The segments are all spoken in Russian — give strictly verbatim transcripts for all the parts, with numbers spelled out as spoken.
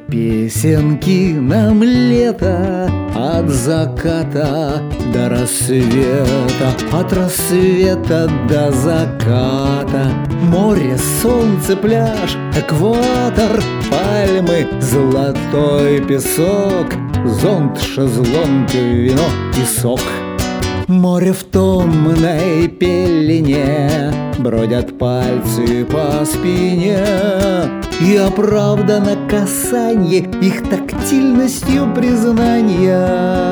Песенки нам лето от заката до рассвета, от рассвета до заката. Море, солнце, пляж, экватор, пальмы, золотой песок, зонт, шезлонг, вино и сок. Море в томной пелене, бродят пальцы по спине, и оправдано касанье их тактильностью признания.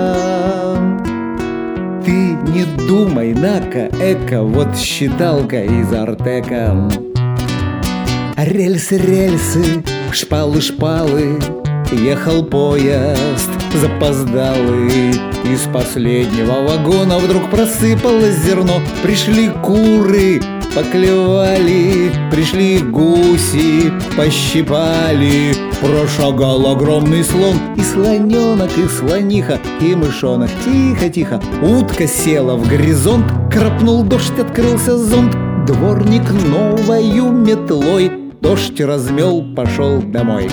Ты не думай, нака, эко, вот считалка из Артека. Рельсы, рельсы, шпалы, шпалы, ехал поезд запоздалый. Из последнего вагона вдруг просыпалось зерно. Пришли куры, поклевали, пришли гуси, пощипали. Прошагал огромный слон, и слоненок, и слониха, и мышонок. Тихо-тихо, утка села в горизонт, крапнул дождь, открылся зонт. Дворник новою метлой дождь размел, пошел домой.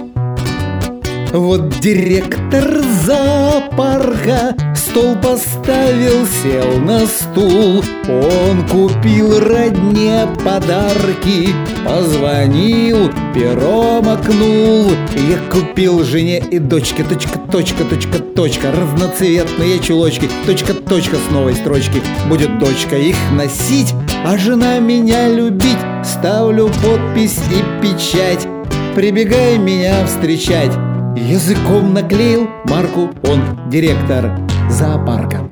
Вот директор зоопарка стол поставил, сел на стул. Он купил родне подарки, позвонил, перо макнул. Я купил жене и дочке, точка, точка, точка, точка, разноцветные чулочки, точка, точка с новой строчки. Будет дочка их носить, а жена меня любить. Ставлю подпись и печать, прибегай меня встречать. Языком наклеил марку, он директор зоопарка.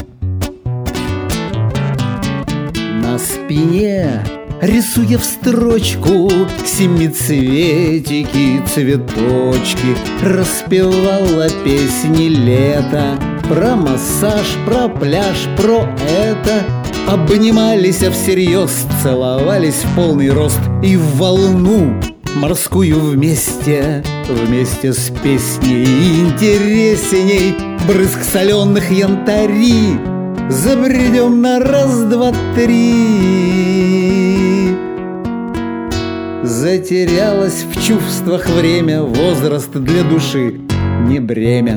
На спине, рисуя в строчку семицветики, цветочки, распевала песни лета про массаж, про пляж, про это. Обнимались всерьез, целовались в полный рост и в волну морскую вместе, вместе с песней интересней. Брызг соленых янтарей, забредем на раз, два, три. Затерялось в чувствах время, возраст для души не бремя.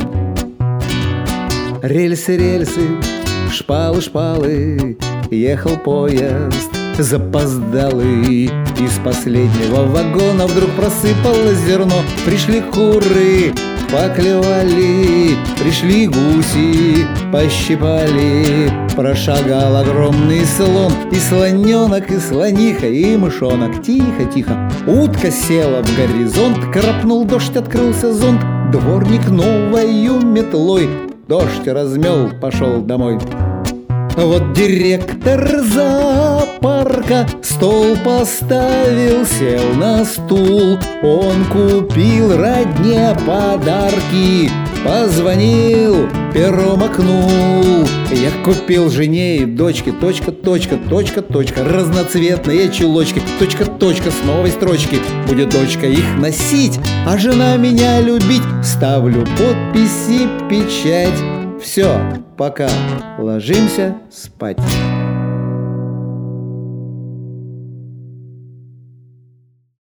Рельсы, рельсы, шпалы, шпалы, ехал поезд запоздалый. Из последнего вагона вдруг просыпалось зерно. Пришли куры, поклевали, пришли гуси, пощипали. Прошагал огромный слон, и слоненок, и слониха, и мышонок. Тихо-тихо, утка села в горизонт, крапнул дождь, открылся зонт. Дворник новою метлой дождь размел, пошел домой. Вот директор зоопарка стол поставил, сел на стул. Он купил родне подарки, позвонил, перо макнул. Я купил жене и дочке, точка, точка, точка, точка, разноцветные чулочки, точка, точка с новой строчки. Будет дочка их носить, а жена меня любить. Ставлю подпись и печать. Все, пока, ложимся спать.